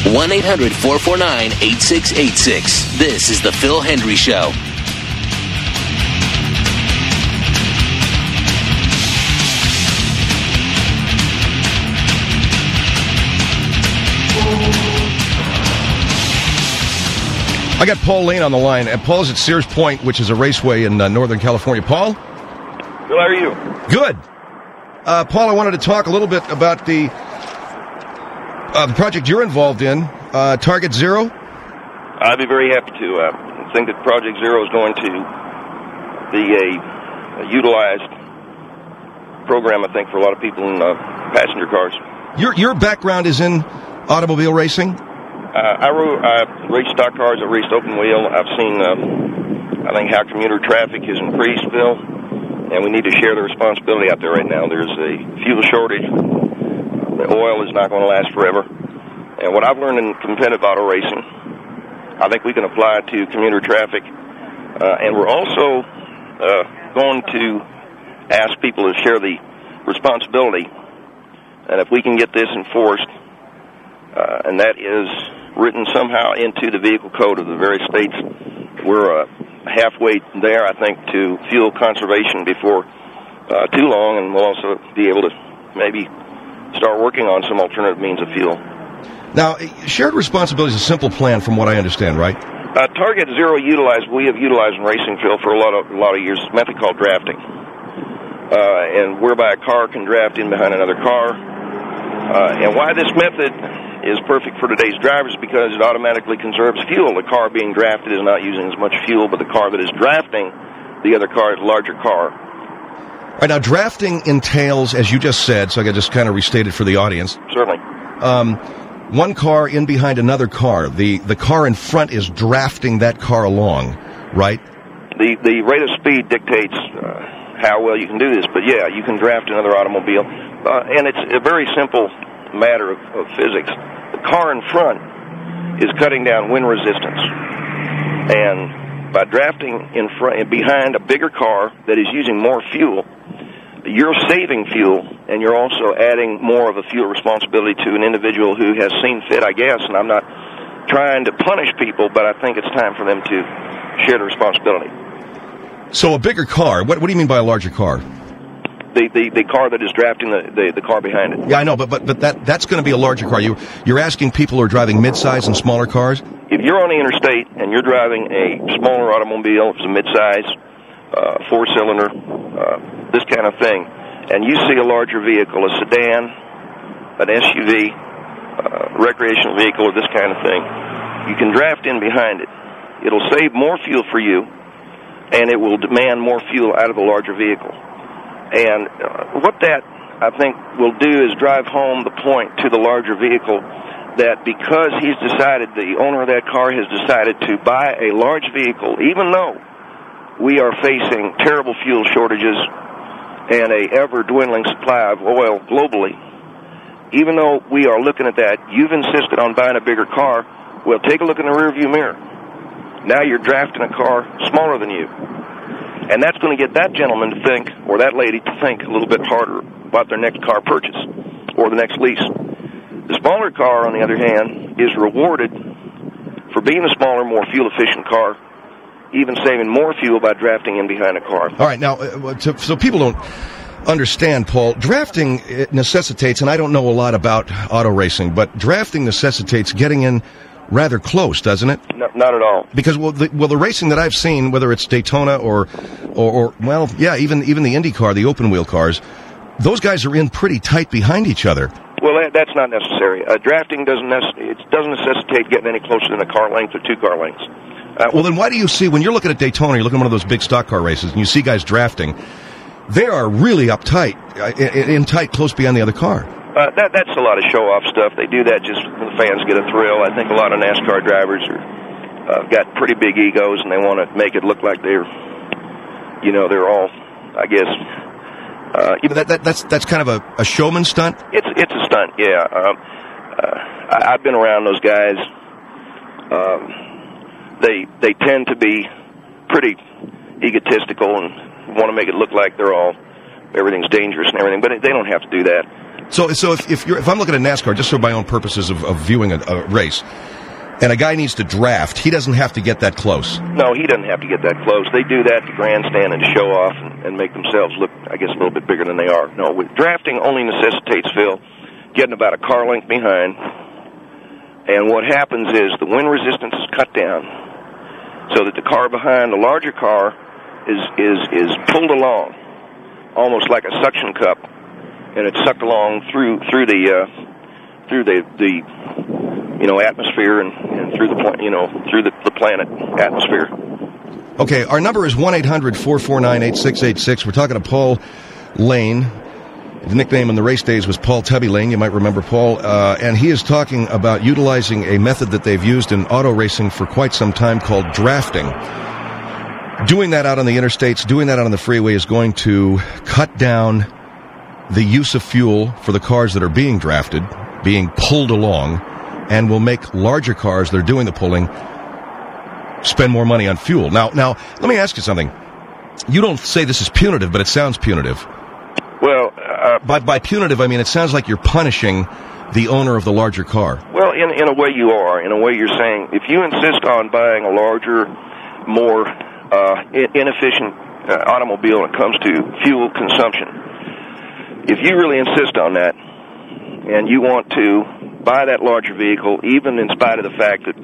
1-800-449-8686. This is The Phil Hendry Show. I got Paul Lane on the line. Paul's at Sears Point, which is a raceway in Northern California. Paul? Good, how are you? Good. Paul, I wanted to talk a little bit about the project you're involved in, Target Zero. I'd be very happy to. I think that Project Zero is going to be a utilized program, I think, for a lot of people in passenger cars. Your background is in automobile racing? I raced stock cars. I raced open wheel. I've seen, I think, how commuter traffic has increased, Phil, and we need to share the responsibility out there right now. There's a fuel shortage. The oil is not going to last forever. And what I've learned in competitive auto racing, I think we can apply to commuter traffic. And we're also going to ask people to share the responsibility. And if we can get this enforced, and that is written somehow into the vehicle code of the various states, we're halfway there, I think, to fuel conservation before too long, and we'll also be able to maybe start working on some alternative means of fuel. Now, shared responsibility is a simple plan from what I understand, right? Target Zero we have utilized in racing, Phil, for a lot of years, a method called drafting, and whereby a car can draft in behind another car. And why this method is perfect for today's drivers because it automatically conserves fuel. The car being drafted is not using as much fuel, but the car that is drafting the other car is a larger car. All right, now drafting entails, as you just said, so I can just kind of restate it for the audience. Certainly. One car in behind another car. The car in front is drafting that car along, right? The rate of speed dictates how well you can do this, but yeah, you can draft another automobile. And it's a very simple matter of physics. The car in front is cutting down wind resistance, and by drafting in front behind a bigger car that is using more fuel, you're saving fuel, and you're also adding more of a fuel responsibility to an individual who has seen fit, I guess. And I'm not trying to punish people, but I think it's time for them to share the responsibility. So a bigger car. What do you mean by a larger car? The car that is drafting the car behind it. Yeah, I know, but that's going to be a larger car. You're asking people who are driving mid-size and smaller cars? If you're on the interstate and you're driving a smaller automobile, it's a mid-size, four-cylinder, this kind of thing, and you see a larger vehicle, a sedan, an SUV, recreational vehicle, or this kind of thing, you can draft in behind it. It'll save more fuel for you, and it will demand more fuel out of the larger vehicle. And what that, I think, will do is drive home the point to the larger vehicle that because he's decided, the owner of that car has decided to buy a large vehicle, even though we are facing terrible fuel shortages and a ever-dwindling supply of oil globally, even though we are looking at that, you've insisted on buying a bigger car. Well, take a look in the rearview mirror. Now you're drafting a car smaller than you. And that's going to get that gentleman to think, or that lady to think a little bit harder about their next car purchase or the next lease. The smaller car, on the other hand, is rewarded for being a smaller, more fuel-efficient car, even saving more fuel by drafting in behind a car. All right, now, so people don't understand, Paul, drafting necessitates, and I don't know a lot about auto racing, but drafting necessitates getting in rather close, doesn't it? No, not at all. Because the racing that I've seen, whether it's Daytona or well, yeah, even the IndyCar, the open wheel cars, those guys are in pretty tight behind each other. Well, that's not necessary. Drafting doesn't necessitate getting any closer than a car length or two car lengths. Well, then why do you see, when you're looking at Daytona, you're looking at one of those big stock car races, and you see guys drafting, they are really uptight, in tight, close behind the other car. That's a lot of show-off stuff. They do that just so the fans get a thrill. I think a lot of NASCAR drivers got pretty big egos, and they want to make it look like they're all, I guess. That's kind of a showman stunt? It's a stunt, yeah. I've been around those guys. They tend to be pretty egotistical and want to make it look like everything's dangerous and everything, but they don't have to do that. So if I'm looking at NASCAR, just for my own purposes of viewing a race, and a guy needs to draft, he doesn't have to get that close. No, he doesn't have to get that close. They do that to grandstand and to show off and make themselves look, I guess, a little bit bigger than they are. No, drafting only necessitates, Phil, getting about a car length behind, and what happens is the wind resistance is cut down so that the car behind, the larger car, is pulled along, almost like a suction cup, and it's sucked along through the atmosphere and through the planet atmosphere. Okay, our number is 1-800-449-8686. We're talking to Paul Lane. His nickname in the race days was Paul Tubby Lane. You might remember Paul. And he is talking about utilizing a method that they've used in auto racing for quite some time called drafting. Doing that out on the interstates, doing that out on the freeway is going to cut down the use of fuel for the cars that are being drafted, being pulled along, and will make larger cars that are doing the pulling spend more money on fuel. Now, let me ask you something. You don't say this is punitive, but it sounds punitive. Well, by punitive, I mean it sounds like you're punishing the owner of the larger car. Well, in a way you are. In a way you're saying, if you insist on buying a larger, more inefficient automobile when it comes to fuel consumption, if you really insist on that, and you want to buy that larger vehicle, even in spite of the fact that,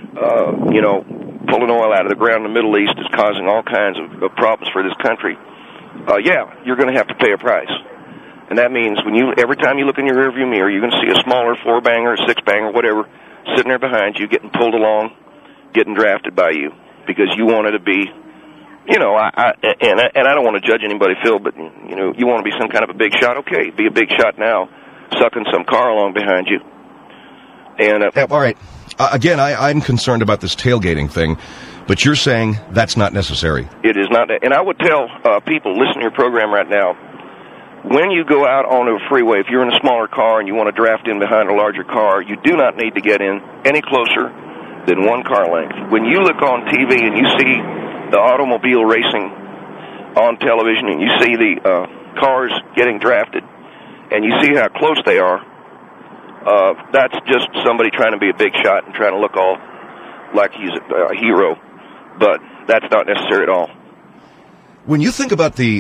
pulling oil out of the ground in the Middle East is causing all kinds of problems for this country, you're going to have to pay a price. And that means every time you look in your rearview mirror, you're going to see a smaller 4-banger, 6-banger, whatever, sitting there behind you, getting pulled along, getting drafted by you, because you wanted to be, and I don't want to judge anybody, Phil, but, you want to be some kind of a big shot. Okay, be a big shot now, sucking some car along behind you. And all right. Again, I'm concerned about this tailgating thing, but you're saying that's not necessary. It is not. And I would tell people, listen to your program right now, when you go out on a freeway, if you're in a smaller car and you want to draft in behind a larger car, you do not need to get in any closer than one car length. When you look on TV and you see the automobile racing on television and you see the cars getting drafted and you see how close they are, that's just somebody trying to be a big shot and trying to look all like he's a hero, but that's not necessary at all. When you think about the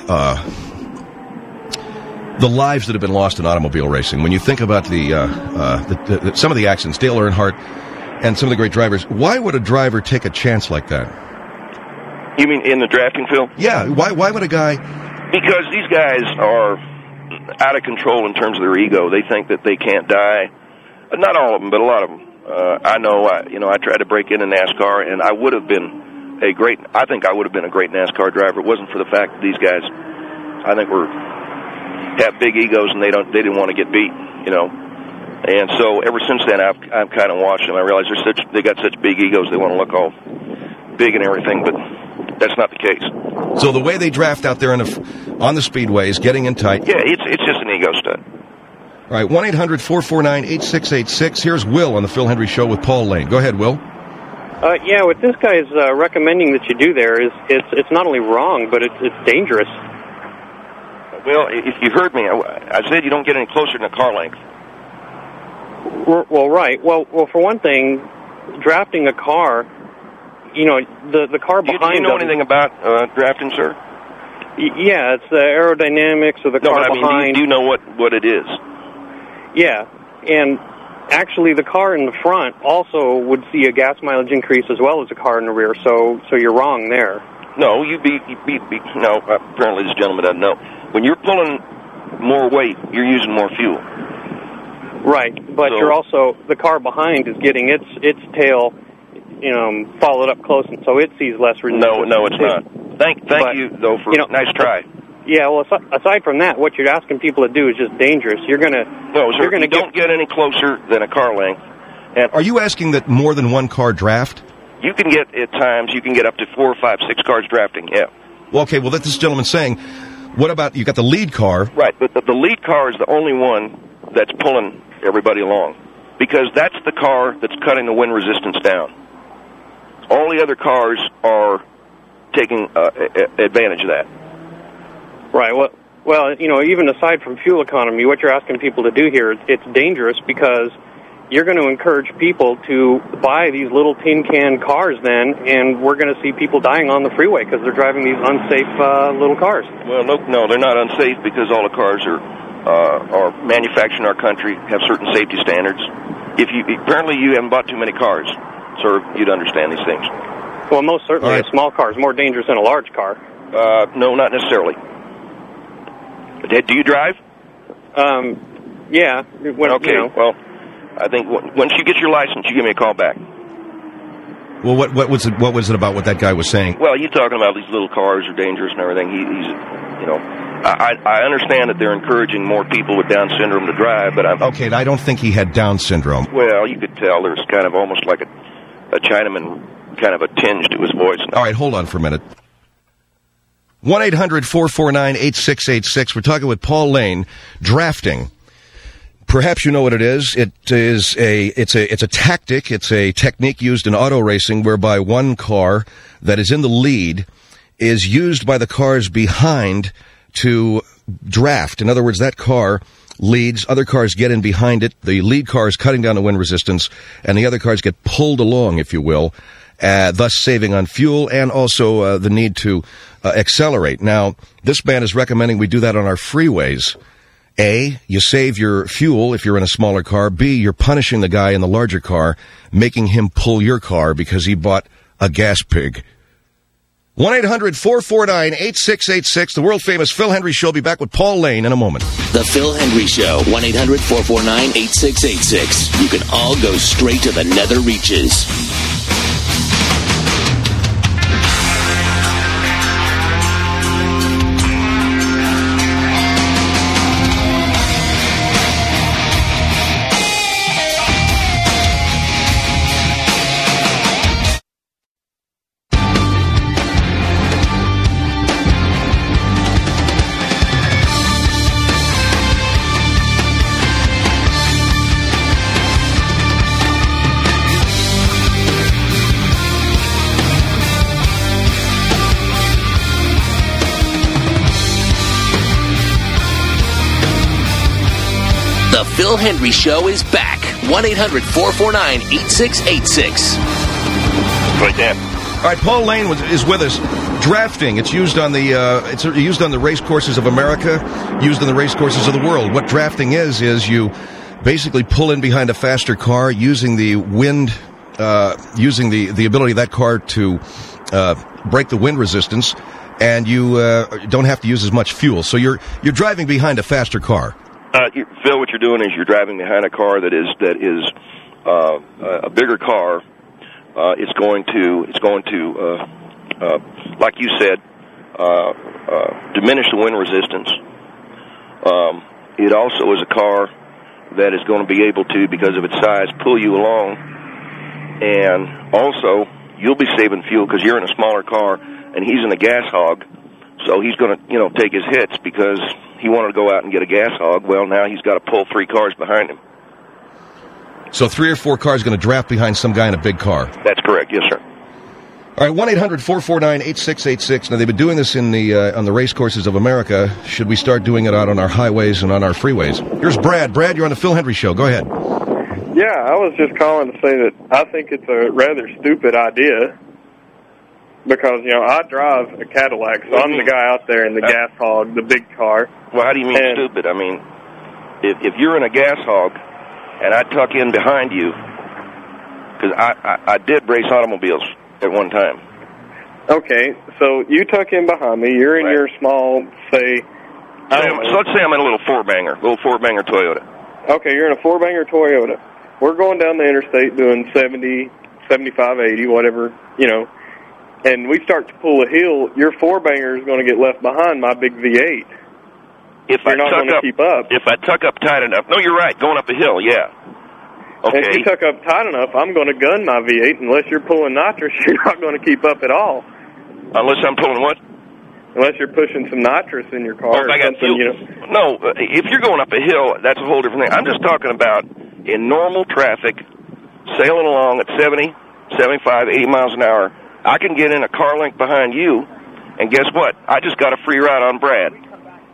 lives that have been lost in automobile racing, when you think about some of the accidents, Dale Earnhardt and some of the great drivers, why would a driver take a chance like that? You mean in the drafting field? Yeah. Why would a guy? Because these guys are out of control in terms of their ego. They think that they can't die. Not all of them, but a lot of them. I know. I tried to break into NASCAR, and I would have been a great NASCAR driver. It wasn't for the fact that these guys, I think, have big egos and they didn't want to get beat. And so ever since then, I've kind of watched them. I realize they got such big egos, they want to look all big and everything, but that's not the case. So the way they draft out there on the speedways, getting in tight. Yeah, it's just an ego stunt. All right, 1-800-449-8686. Here's Will on the Phil Hendrie Show with Paul Lane. Go ahead, Will. What this guy is recommending that you do there is it's not only wrong, but it's dangerous. Well, if you heard me, I said you don't get any closer than a car length. Well, right. Well, for one thing, drafting a car, the car behind. Do you know anything about drafting, sir? Yeah, it's the aerodynamics of the car behind. Do you know what it is? Yeah, and actually, the car in the front also would see a gas mileage increase as well as the car in the rear. So you're wrong there. No, no. Apparently, this gentleman doesn't know. When you're pulling more weight, you're using more fuel. Right, but you're also, the car behind is getting its tail, followed up close, and so it sees less resistance. No, it's not. Thank you, though, for nice try. Yeah, well, aside from that, what you're asking people to do is just dangerous. You're gonna don't get any closer than a car length. And are you asking that more than one car draft? You can get, at times, up to 4, 5, 6 cars drafting, yeah. Well, okay, well, this gentleman's saying, what about, you got the lead car? Right, but the lead car is the only one that's pulling everybody along, because that's the car that's cutting the wind resistance down. All the other cars are taking advantage of that. Right, Well, even aside from fuel economy, what you're asking people to do here, it's dangerous because you're going to encourage people to buy these little tin can cars then, and we're going to see people dying on the freeway because they're driving these unsafe little cars. Well, no, they're not unsafe because all the cars are manufactured in our country, have certain safety standards. Apparently you haven't bought too many cars, sir, you'd understand these things. Well, most certainly a small car is more dangerous than a large car. No, not necessarily. Do you drive? Yeah. Okay, well, I think once you get your license, you give me a call back. Well, what was it about what that guy was saying? Well, he's talking about these little cars are dangerous and everything. I understand that they're encouraging more people with Down syndrome to drive, but Okay, I don't think he had Down syndrome. Well, you could tell there's kind of almost like a Chinaman, kind of a tinge to his voice. All right, hold on for a minute. 1-800-449-8686. We're talking with Paul Lane, drafting. Perhaps you know what it is. It's a tactic. It's a technique used in auto racing whereby one car that is in the lead is used by the cars behind to draft. In other words, that car leads, other cars get in behind it. The lead car is cutting down the wind resistance, and the other cars get pulled along, if you will, thus saving on fuel and also the need to accelerate. Now, this man is recommending we do that on our freeways. A, you save your fuel if you're in a smaller car. B, you're punishing the guy in the larger car, making him pull your car because he bought a gas pig. 1-800-449-8686, the world-famous Phil Hendrie Show. Be back with Paul Lane in a moment. The Phil Hendrie Show, 1-800-449-8686. You can all go straight to the nether reaches. The Phil Hendrie Show is back. 1-800-449-8686. Right there. All right, Paul Lane is with us. Drafting. It's used on the race courses of America, used on the race courses of the world. What drafting is you basically pull in behind a faster car using the wind, using the ability of that car to break the wind resistance, and you don't have to use as much fuel. So you're driving behind a faster car. Phil, what you're doing is you're driving behind a car that is a bigger car. It's going to like you said, diminish the wind resistance. It also is a car that is going to be able to, because of its size, pull you along, and also you'll be saving fuel because you're in a smaller car and he's in a gas hog, so he's going to take his hits because he wanted to go out and get a gas hog. Well, now he's got to pull 3 cars behind him. So 3 or 4 cars going to draft behind some guy in a big car. That's correct, yes, sir. All right, 1-800-449-8686. Now, they've been doing this on the race courses of America. Should we start doing it out on our highways and on our freeways? Here's Brad. Brad, you're on the Phil Hendrie Show. Go ahead. Yeah, I was just calling to say that I think it's a rather stupid idea because, I drive a Cadillac, so I'm the guy out there in the gas hog, the big car. Well, how do you mean stupid? I mean, if you're in a gas hog and I tuck in behind you, because I did race automobiles at one time. Okay, so you tuck in behind me. You're in your small, say... So let's say I'm in a little four-banger Toyota. Okay, you're in a four-banger Toyota. We're going down the interstate doing 70, 75, 80, whatever, and we start to pull a hill, your four-banger is going to get left behind my big V8. You're not going to keep up. If I tuck up tight enough. No, you're right, going up a hill, yeah. Okay. If you tuck up tight enough, I'm going to gun my V8. Unless you're pulling nitrous, you're not going to keep up at all. Unless I'm pulling what? Unless you're pushing some nitrous in your car or something, No, if you're going up a hill, that's a whole different thing. I'm just talking about in normal traffic, sailing along at 70, 75, 80 miles an hour. I can get in a car length behind you, and guess what? I just got a free ride on Brad.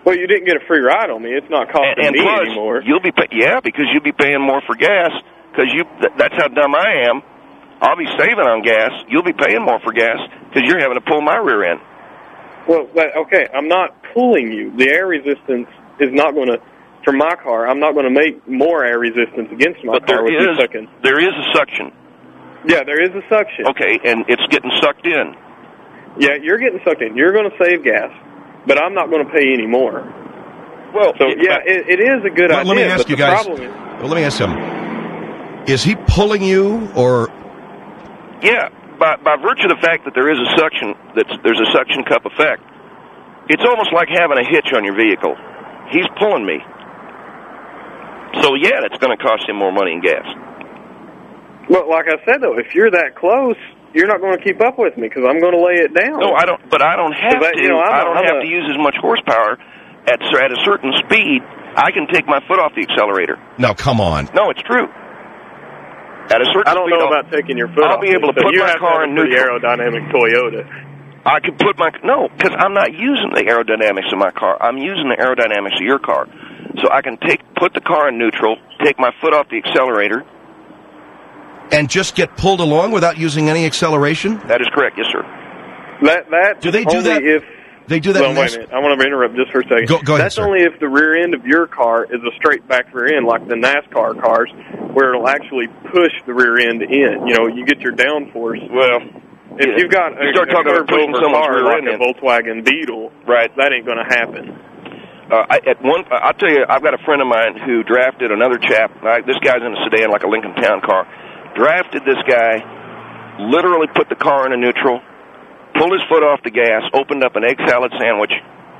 Well, you didn't get a free ride on me. It's not costing and me plus, anymore. You'll be because you'll be paying more for gas because that's how dumb I am. I'll be saving on gas. You'll be paying more for gas because you're having to pull my rear end. Well, okay, I'm not pulling you. The air resistance is not going to, for my car, I'm not going to make more air resistance against my car with you sucking. There is a suction. Yeah, there is a suction. Okay, and it's getting sucked in. Yeah, you're getting sucked in. You're going to save gas, but I'm not going to pay any more. Well, so it is a good idea. Let me ask you guys. Let me ask him. Is he pulling you, or? Yeah, by virtue of the fact that there is a suction, there's a suction cup effect. It's almost like having a hitch on your vehicle. He's pulling me. So yeah, it's going to cost him more money in gas. Well, like I said though, if you're that close, you're not going to keep up with me because I'm going to lay it down. No, I don't. But I don't have to. I don't have to use as much horsepower at a certain speed. I can take my foot off the accelerator. No, come on. No, it's true. At a certain I don't speed, know about taking your foot off. I'll be able to put my car in neutral. Aerodynamic Toyota. I can put because I'm not using the aerodynamics of my car. I'm using the aerodynamics of your car. So I can put the car in neutral, take my foot off the accelerator, and just get pulled along without using any acceleration? That is correct, yes, sir. Do they do that? If they do that. Well, wait a minute. I want to interrupt just for a second. Go ahead, That's sir. only if the rear end of your car is a straight back rear end, like the NASCAR cars, where it'll actually push the rear end in. You know, you get your downforce. Well, if you've got a curved over car like a Volkswagen Beetle, right, that ain't going to happen. I'll tell you, I've got a friend of mine who drafted another chap. This guy's in a sedan, like a Lincoln Town car. Drafted this guy, literally put the car in a neutral, pulled his foot off the gas, opened up an egg salad sandwich,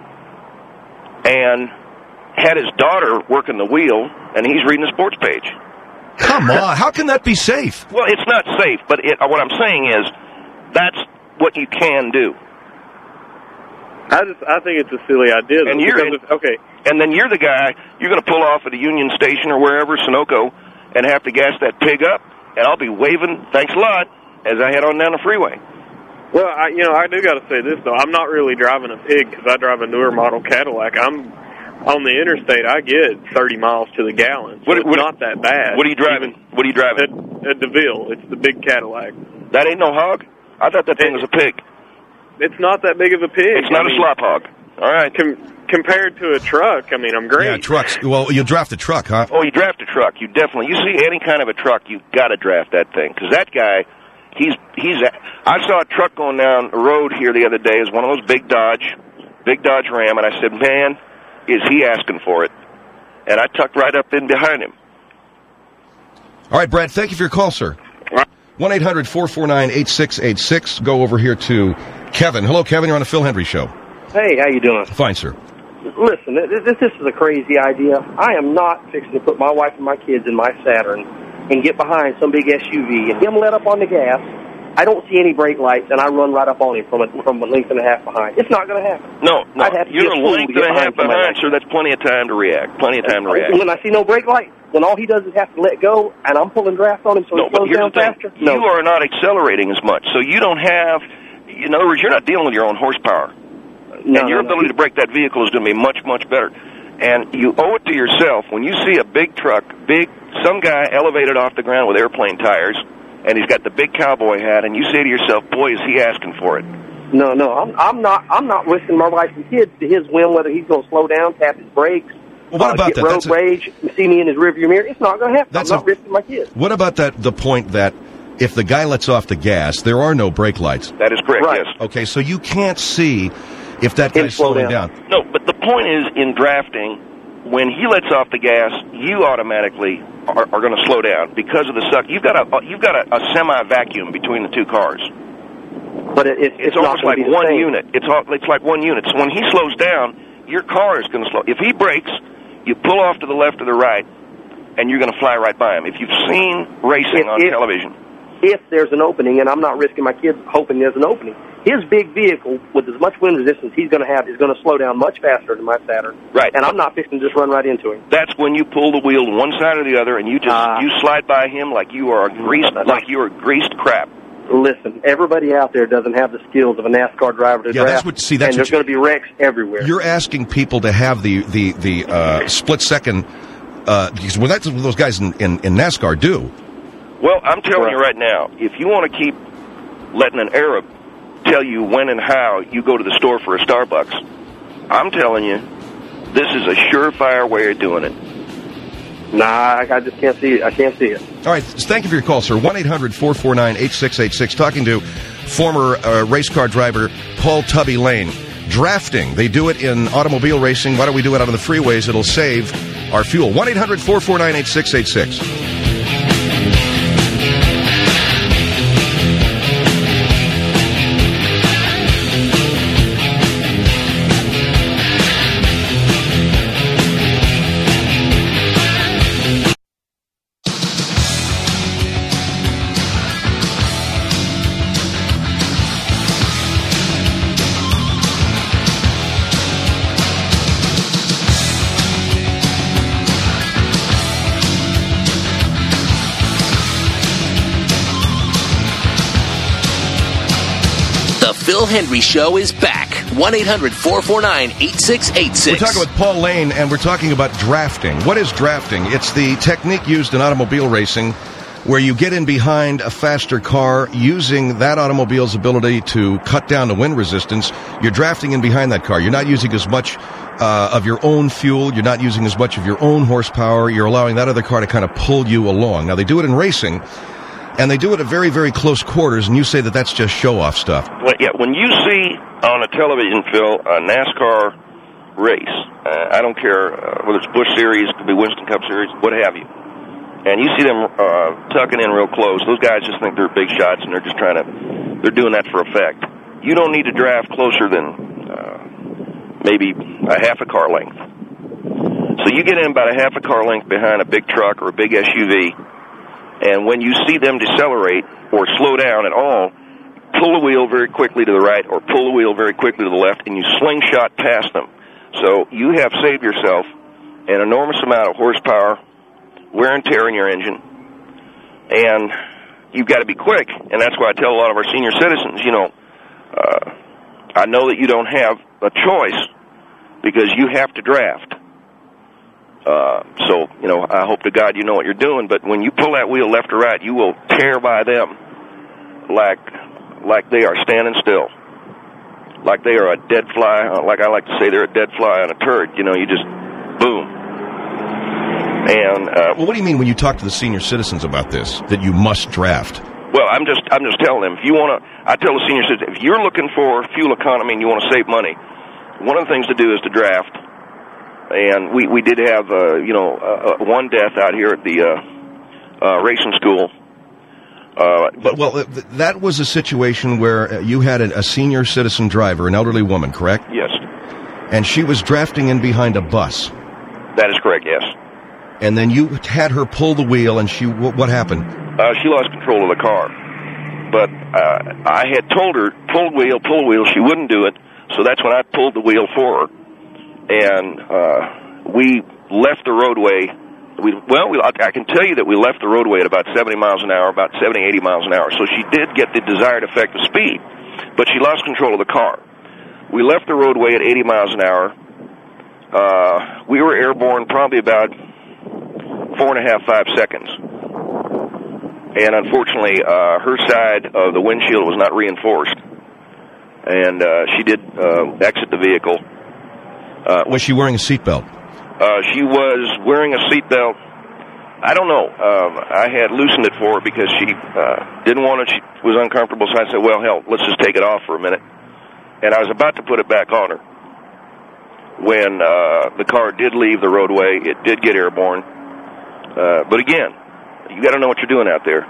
and had his daughter working the wheel, and he's reading the sports page. Come on, how can that be safe? Well, it's not safe, but what I'm saying is that's what you can do. I think it's a silly idea. And okay. And then you're the guy, you're going to pull off at a Union Station or wherever, Sunoco, and have to gas that pig up, and I'll be waving, thanks a lot, as I head on down the freeway. Well, I do got to say this, though. I'm not really driving a pig because I drive a newer model Cadillac. I'm on the interstate, I get 30 miles to the gallon, so it's not that bad. What are you driving? A DeVille. It's the big Cadillac. That ain't no hog? I thought that thing was a pig. It's not that big of a pig. It's not a slop hog. All right. Compared to a truck, I mean, I'm great. Yeah, trucks. Well, you draft a truck, huh? Oh, you draft a truck. You see any kind of a truck, you got to draft that thing. Because that guy, I saw a truck going down the road here the other day. It was one of those big Dodge Ram, and I said, man, is he asking for it? And I tucked right up in behind him. All right, Brad, thank you for your call, sir. 1-800-449-8686. Go over here to Kevin. Hello, Kevin. You're on the Phil Hendry Show. Hey, how you doing? Fine, sir. Listen, this is a crazy idea. I am not fixing to put my wife and my kids in my Saturn and get behind some big SUV and him let up on the gas. I don't see any brake lights, and I run right up on him from a length and a half behind. It's not going to happen. No. I'd have to You're a length and a half behind, sir. That's plenty of time to react. When I see no brake light, when all he does is have to let go, and I'm pulling draft on him so he slows down faster. No. You are not accelerating as much, so you don't have, in other words, you're not dealing with your own horsepower. And your ability to brake that vehicle is going to be much, much better. And you owe it to yourself when you see a big truck, some guy elevated off the ground with airplane tires, and he's got the big cowboy hat, and you say to yourself, boy, is he asking for it. No, I'm not risking my wife and kids to his whim whether he's going to slow down, tap his brakes, well, what about get road rage, see me in his rearview mirror. It's not going to happen. I'm not risking my kids. What about the point that if the guy lets off the gas, there are no brake lights? That is correct, right. Yes. Okay, so you can't see if that guy's slowing down. No, but the point is, in drafting, when he lets off the gas, you automatically are going to slow down because of the suck. You've got a semi-vacuum between the two cars. But it's almost like one same. unit. It's like one unit. So when he slows down, your car is going to slow. If he brakes, you pull off to the left or the right, and you're going to fly right by him. If you've seen racing on television. If there's an opening, and I'm not risking my kids hoping there's an opening, his big vehicle, with as much wind resistance he's going to have, is going to slow down much faster than my Saturn. Right. And I'm not fixing to just run right into him. That's when you pull the wheel to one side or the other, and you slide by him like you are greased crap. Listen, everybody out there doesn't have the skills of a NASCAR driver to draft, and there's going to be wrecks everywhere. You're asking people to have the split second, because that's what those guys in NASCAR do. Well, I'm telling you right now, if you want to keep letting an Arab tell you when and how you go to the store for a Starbucks, I'm telling you, this is a surefire way of doing it. Nah, I just can't see it. I can't see it. All right, thank you for your call, sir. 1-800-449-8686. Talking to former race car driver Paul Tubby Lane. Drafting, they do it in automobile racing. Why don't we do it out on the freeways? It'll save our fuel. 1-800-449-8686. Phil Hendry Show is back. 1-800-449-8686. We're talking with Paul Lane, and we're talking about drafting. What is drafting? It's the technique used in automobile racing where you get in behind a faster car using that automobile's ability to cut down the wind resistance. You're drafting in behind that car. You're not using as much of your own fuel. You're not using as much of your own horsepower. You're allowing that other car to kind of pull you along. Now, they do it in racing, and they do it at very, very close quarters, and you say that that's just show-off stuff. Well, yeah, when you see on a television, Phil, a NASCAR race, I don't care whether it's Busch Series, it could be Winston Cup Series, what have you, and you see them tucking in real close, those guys just think they're big shots, and they're doing that for effect. You don't need to draft closer than maybe a half a car length. So you get in about a half a car length behind a big truck or a big SUV, and when you see them decelerate or slow down at all, pull the wheel very quickly to the right or pull the wheel very quickly to the left, and you slingshot past them. So you have saved yourself an enormous amount of horsepower, wear and tear in your engine, and you've got to be quick. And that's why I tell a lot of our senior citizens, I know that you don't have a choice because you have to draft. So, I hope to God you know what you're doing, but when you pull that wheel left or right, you will tear by them like they are standing still, like they are a dead fly, like I like to say they're a dead fly on a turd. You just, boom. And well, what do you mean when you talk to the senior citizens about this, that you must draft? Well, I'm just telling them, I tell the senior citizens, if you're looking for fuel economy and you want to save money, one of the things to do is to draft. And we did have, one death out here at the racing school. That was a situation where you had a senior citizen driver, an elderly woman, correct? Yes. And she was drafting in behind a bus. That is correct, yes. And then you had her pull the wheel, and what happened? She lost control of the car. But I had told her, pull the wheel. She wouldn't do it, so that's when I pulled the wheel for her. And we left the roadway. I can tell you that we left the roadway at about 70 miles an hour, about 70, 80 miles an hour. So she did get the desired effect of speed, but she lost control of the car. We left the roadway at 80 miles an hour. We were airborne probably about 4.5, 5 seconds. And unfortunately, her side of the windshield was not reinforced. And she did exit the vehicle. Was she wearing a seatbelt? She was wearing a seatbelt. I don't know. I had loosened it for her because she didn't want it. She was uncomfortable, so I said, well, hell, let's just take it off for a minute. And I was about to put it back on her when the car did leave the roadway. It did get airborne. But again, you got to know what you're doing out there.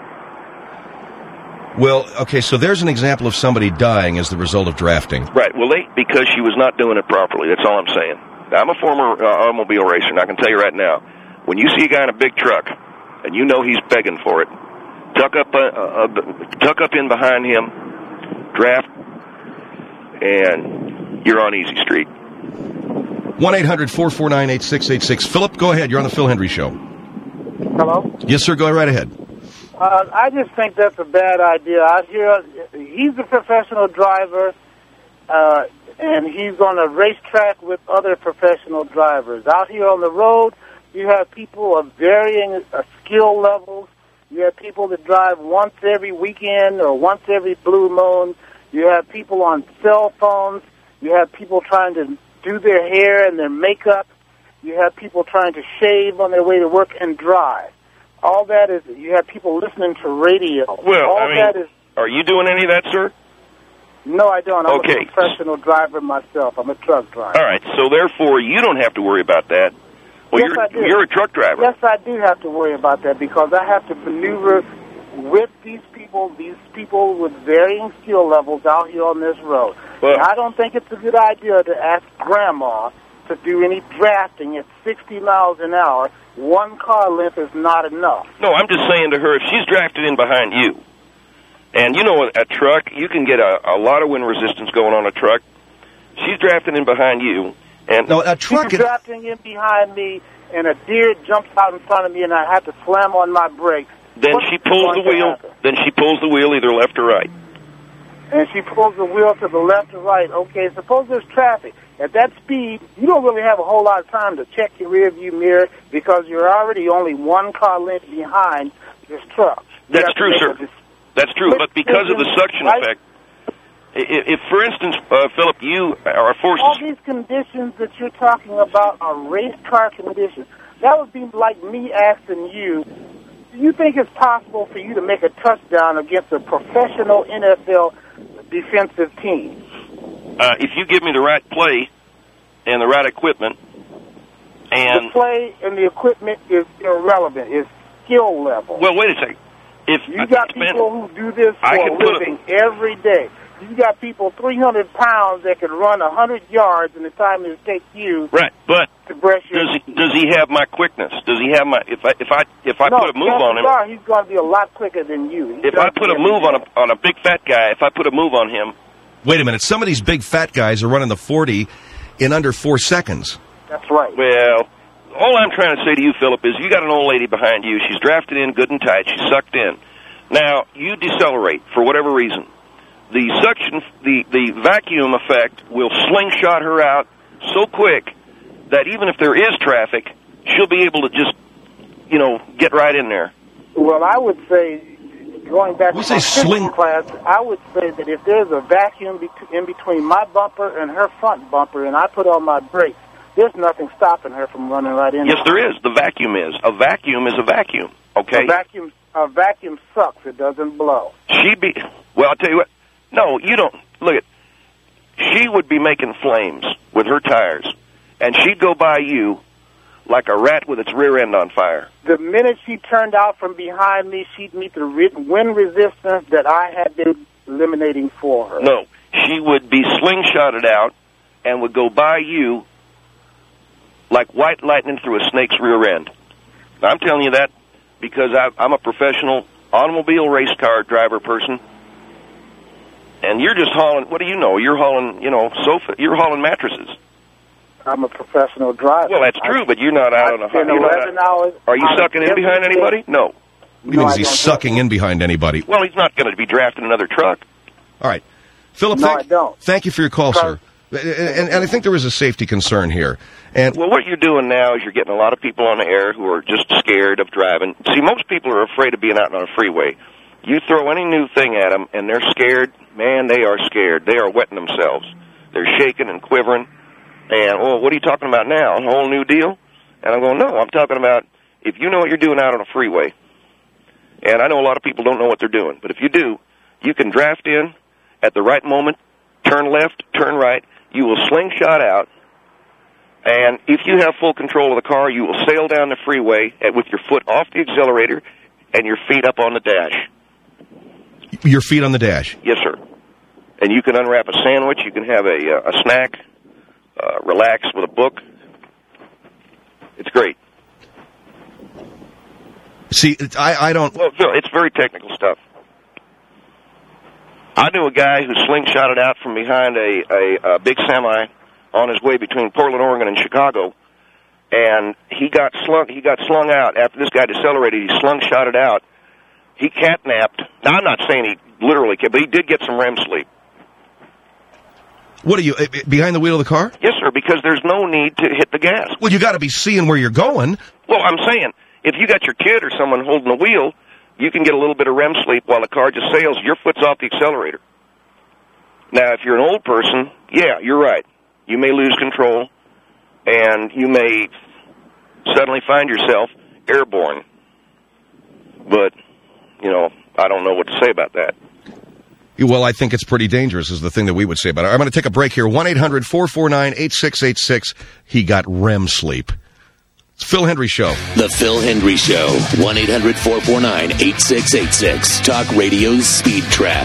Well, okay, so there's an example of somebody dying as the result of drafting. Right. Well, because she was not doing it properly. That's all I'm saying. I'm a former automobile racer, and I can tell you right now, when you see a guy in a big truck, and you know he's begging for it, tuck up in behind him, draft, and you're on easy street. 1-800-449-8686. Philip, go ahead. You're on the Phil Hendry Show. Hello? Yes, sir. Go right ahead. I just think that's a bad idea. Out here, he's a professional driver, and he's on a racetrack with other professional drivers. Out here on the road, you have people of varying skill levels. You have people that drive once every weekend or once every blue moon. You have people on cell phones. You have people trying to do their hair and their makeup. You have people trying to shave on their way to work and drive. All that is, you have people listening to radio. Well, that is. Are you doing any of that, sir? No, I don't. I'm Okay. a professional driver myself. I'm a truck driver. All right, so therefore you don't have to worry about that. Well, Yes, I do. you're a truck driver. Yes, I do have to worry about that because I have to maneuver with these people with varying skill levels out here on this road. Well, And I don't think it's a good idea to ask Grandma to do any drafting at 60 miles an hour. One car length is not enough. No, I'm just saying to her, if she's drafted in behind you, and you know a truck, you can get a lot of wind resistance going on a truck. She's drafting in behind you. And No, a truck. She's drafting in behind me, and a deer jumps out in front of me, and I have to slam on my brakes. then What's she pulls the going to wheel. happen? Then she pulls the wheel either left or right. And she pulls the wheel to the left or right. Okay, suppose there's traffic. At that speed, you don't really have a whole lot of time to check your rearview mirror because you're already only one car length behind this truck. You That's have to true, make sir. a That's true, but because of the suction Right? effect, if for instance, Philip, you are forced All to... these conditions that you're talking about are race car conditions. That would be like me asking you, do you think it's possible for you to make a touchdown against a professional NFL defensive team? if you give me the right play and the right equipment, and... The play and the equipment is irrelevant. It's skill level. Well, wait a second. If You got people who do this I for can a put a- living every day. You got people 300 pounds that can run 100 yards in the time it takes you Right, but to brush your teeth. does he have my quickness? Does he have my... If I No, put a move on him... chances are he's going to be a lot quicker than you. If I put a move on a big fat guy, if I put a move on him... Wait a minute. Some of these big fat guys are running the 40 in under 4 seconds. That's right. Well, all I'm trying to say to you, Philip, is you got an old lady behind you. She's drafted in good and tight. She's sucked in. Now, you decelerate for whatever reason. The suction, the vacuum effect will slingshot her out so quick that even if there is traffic, she'll be able to just, get right in there. Well, I would say, going back to You my say physics class, I would say that if there's a vacuum in between my bumper and her front bumper and I put on my brakes, there's nothing stopping her from running right in. Yes, there is. The vacuum is. A vacuum is a vacuum, okay? A vacuum sucks. It doesn't blow. Well, I'll tell you what. No, you don't. Look at, she would be making flames with her tires, and she'd go by you like a rat with its rear end on fire. The minute she turned out from behind me, she'd meet the wind resistance that I had been eliminating for her. No, she would be slingshotted out and would go by you like white lightning through a snake's rear end. Now, I'm telling you that because I'm a professional automobile race car driver person. And you're just hauling, what do you know? You're hauling, you're hauling mattresses. I'm a professional driver. Well, that's true, but you're not out on a... spend 11 hours. Are you sucking in behind anybody? No. What do you mean is he sucking in behind anybody? Well, he's not going to be drafting another truck. All right. Philip, No, I don't. thank you for your call, sir. And I think there is a safety concern here. And Well, what you're doing now is you're getting a lot of people on the air who are just scared of driving. See, most people are afraid of being out on a freeway. You throw any new thing at them, and they're scared. Man, they are scared. They are wetting themselves. They're shaking and quivering. And, what are you talking about now? A whole new deal? And I'm going, no, I'm talking about if you know what you're doing out on a freeway. And I know a lot of people don't know what they're doing. But if you do, you can draft in at the right moment, turn left, turn right. You will slingshot out. And if you have full control of the car, you will sail down the freeway with your foot off the accelerator and your feet up on the dash. your feet on the dash. Yes, sir. And you can unwrap a sandwich. You can have a snack. Relax with a book. It's great. See, I don't... Well, Phil, it's very technical stuff. I knew a guy who slingshotted out from behind a big semi on his way between Portland, Oregon, and Chicago, and he got slung out after this guy decelerated. He slingshotted out he catnapped. Now, I'm not saying he literally, but he did get some REM sleep. What are you, behind the wheel of the car? Yes, sir, because there's no need to hit the gas. Well, you got to be seeing where you're going. Well, I'm saying, if you got your kid or someone holding the wheel, you can get a little bit of REM sleep while the car just sails. Your foot's off the accelerator. Now, if you're an old person, yeah, you're right. You may lose control, and you may suddenly find yourself airborne. But, I don't know what to say about that. Well, I think it's pretty dangerous is the thing that we would say about it. I'm going to take a break here. 1-800-449-8686. He got REM sleep. It's Phil Hendrie Show. The Phil Hendrie Show. 1-800-449-8686. Talk Radio's Speed Trap.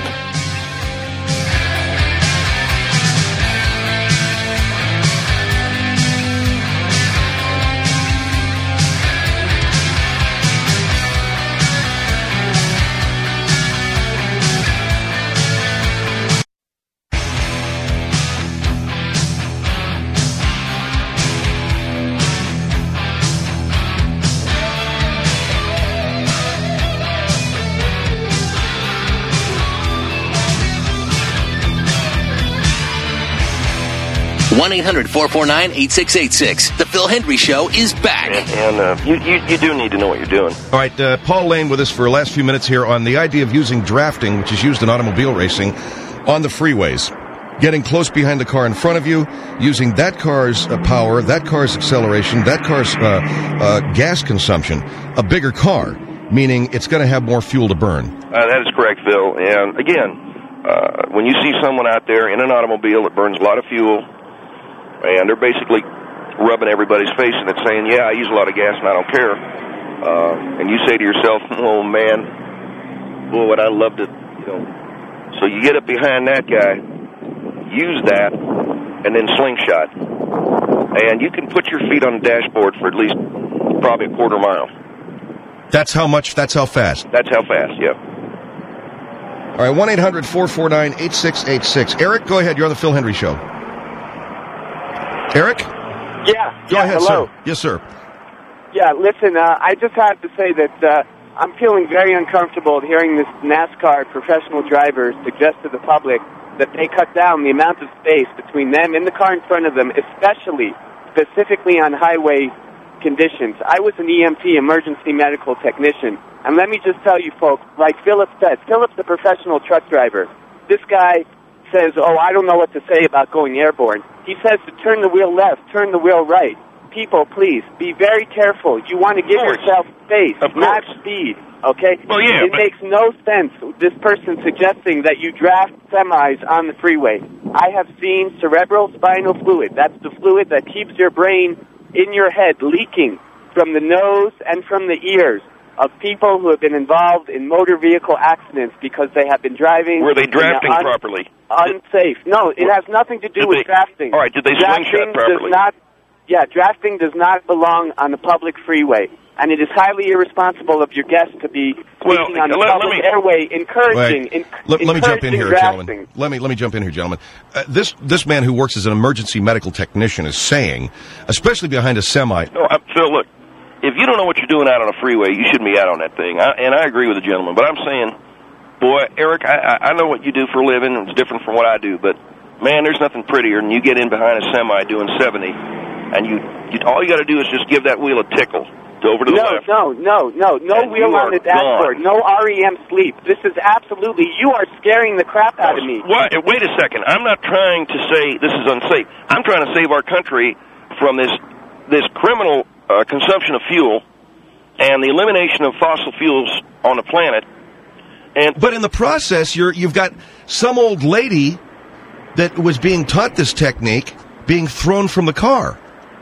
One 1-800-449-8686. The Phil Hendrie Show is back. And you do need to know what you're doing. All right, Paul Lane with us for the last few minutes here on the idea of using drafting, which is used in automobile racing, on the freeways. Getting close behind the car in front of you, using that car's power, that car's acceleration, that car's gas consumption, a bigger car, meaning it's going to have more fuel to burn. That is correct, Phil. And again, when you see someone out there in an automobile that burns a lot of fuel, and they're basically rubbing everybody's face and it's saying, yeah, I use a lot of gas and I don't care. And you say to yourself, oh, man, boy, would I love to, So you get up behind that guy, use that, and then slingshot. And you can put your feet on the dashboard for at least probably a quarter mile. That's how much? That's how fast? That's how fast, yeah. All right, 1-800-449-8686. Eric, go ahead. You're on the Phil Hendrie Show. Eric? Yeah. Go ahead, hello. sir. Yes, sir. Yeah, listen, I just have to say that I'm feeling very uncomfortable hearing this NASCAR professional driver suggest to the public that they cut down the amount of space between them and the car in front of them, specifically on highway conditions. I was an EMT, emergency medical technician, and let me just tell you folks, like Philip said, Philip's a professional truck driver. This guy says, I don't know what to say about going airborne. He says to turn the wheel left, turn the wheel right. People, please, be very careful. You want to give yourself space, not speed, okay? Well, yeah, it makes no sense, this person suggesting that you draft semis on the freeway. I have seen cerebral spinal fluid. That's the fluid that keeps your brain in your head leaking from the nose and from the ears of people who have been involved in motor vehicle accidents because they have been driving. Were they drafting properly? Unsafe. No, it has nothing to do with drafting. All right, did they slingshot properly? Drafting does not belong on the public freeway, and it is highly irresponsible of your guests to be speaking on the public airway, encouraging Let me jump in here, drafting. gentlemen. Let me jump in here, gentlemen. This man who works as an emergency medical technician is saying, especially behind a semi. No, Phil, look. If you don't know what you're doing out on a freeway, you shouldn't be out on that thing. And I agree with the gentleman. But I'm saying, boy, Eric, I know what you do for a living. It's different from what I do. But, man, there's nothing prettier than you get in behind a semi doing 70, and all you got to do is just give that wheel a tickle over to the left. No wheel on the dashboard. No REM sleep. This is absolutely, you are scaring the crap out of me. What? Wait a second. I'm not trying to say this is unsafe. I'm trying to save our country from this criminal consumption of fuel and the elimination of fossil fuels on the planet. But in the process, you've got some old lady that was being taught this technique being thrown from the car.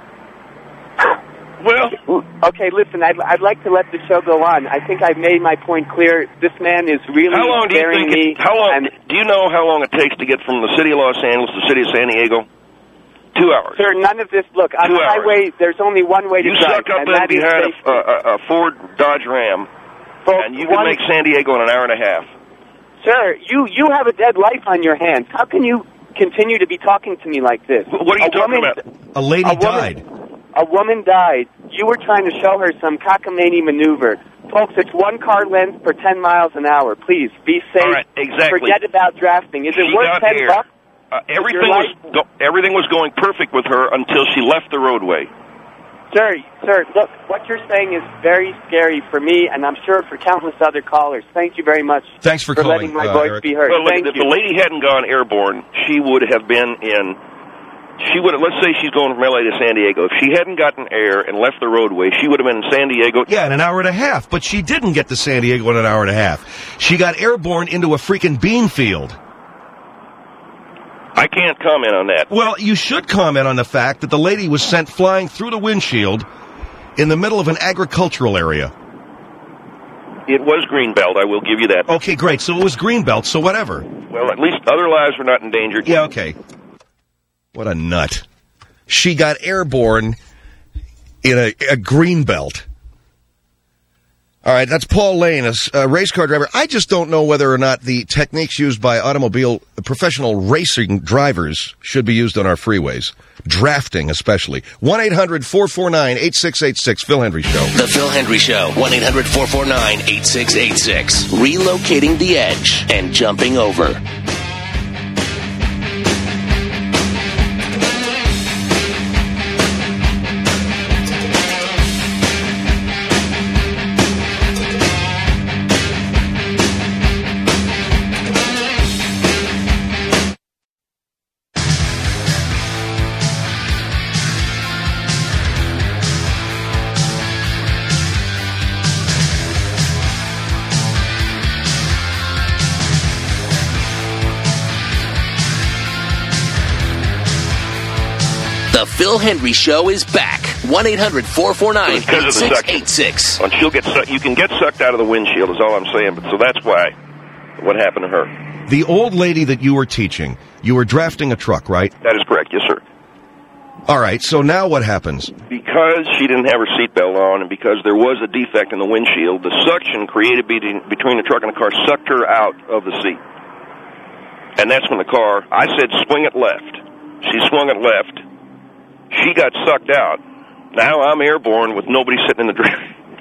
Well, okay, listen, I'd like to let the show go on. I think I've made my point clear. This man is really scaring me. Do you know how long it takes to get from the city of Los Angeles to the city of San Diego? 2 hours. Sir, none of this, look, on the highway, there's only one way to drive. You suck up in behind a Ford Dodge Ram, and you can make San Diego in an hour and a half. Sir, you have a dead life on your hands. How can you continue to be talking to me like this? What are you talking about? A lady died. A woman died. You were trying to show her some cockamamie maneuver. Folks, it's 1 car length per 10 miles an hour. Please, be safe. All right, exactly. Forget about drafting. Is it worth $10? Everything was going perfect with her until she left the roadway. Sir, look, what you're saying is very scary for me, and I'm sure for countless other callers. Thank you very much. Thanks for calling, letting my voice Eric. be heard. Well, look, Thank if you. the lady hadn't gone airborne, she would have been in. She would have. Let's say she's going from LA to San Diego. If she hadn't gotten air and left the roadway, she would have been in San Diego. Yeah, in an hour and a half. But she didn't get to San Diego in an hour and a half. She got airborne into a freaking bean field. I can't comment on that. Well, you should comment on the fact that the lady was sent flying through the windshield in the middle of an agricultural area. It was Greenbelt, I will give you that. Okay, great. So it was Greenbelt, so whatever. Well, at least other lives were not endangered. Yeah, okay. What a nut. She got airborne in a Greenbelt. All right, that's Paul Lane, a race car driver. I just don't know whether or not the techniques used by professional racing drivers should be used on our freeways. Drafting, especially. 1-800-449-8686, Phil Hendry Show. The Phil Hendry Show, 1-800-449-8686. Relocating the edge and jumping over. The Phil Hendry Show is back. 1-800-449-8686. And she'll get you can get sucked out of the windshield, is all I'm saying. But so that's why what happened to her. The old lady that you were teaching, you were drafting a truck, right? That is correct, yes, sir. All right, so now what happens? Because she didn't have her seatbelt on and because there was a defect in the windshield, the suction created between the truck and the car sucked her out of the seat. And that's when the car, I said, swing it left. She swung it left. She got sucked out. Now I'm airborne with nobody sitting in the drive.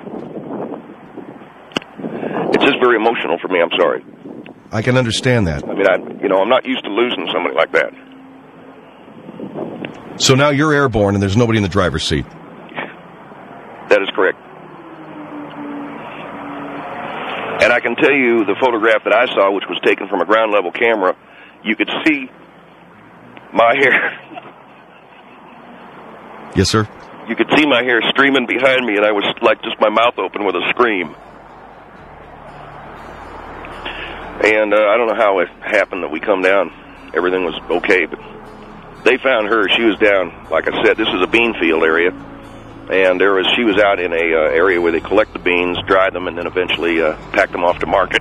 It's just very emotional for me. I'm sorry. I can understand that. I mean, I'm not used to losing somebody like that. So now you're airborne and there's nobody in the driver's seat. That is correct. And I can tell you the photograph that I saw, which was taken from a ground level camera, you could see my hair. Yes, sir? You could see my hair streaming behind me, and I was like just my mouth open with a scream. And I don't know how it happened that we come down. Everything was okay, but they found her. She was down, like I said, this is a bean field area. And she was out in a area where they collect the beans, dry them, and then eventually pack them off to market.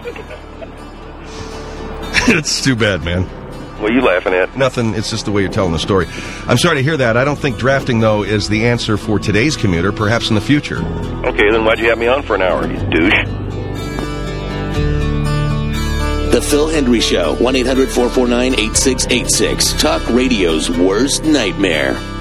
It's too bad, man. What are you laughing at? Nothing. It's just the way you're telling the story. I'm sorry to hear that. I don't think drafting, though, is the answer for today's commuter, perhaps in the future. Okay, then why'd you have me on for an hour, you douche? The Phil Hendry Show, 1-800-449-8686. Talk radio's worst nightmare.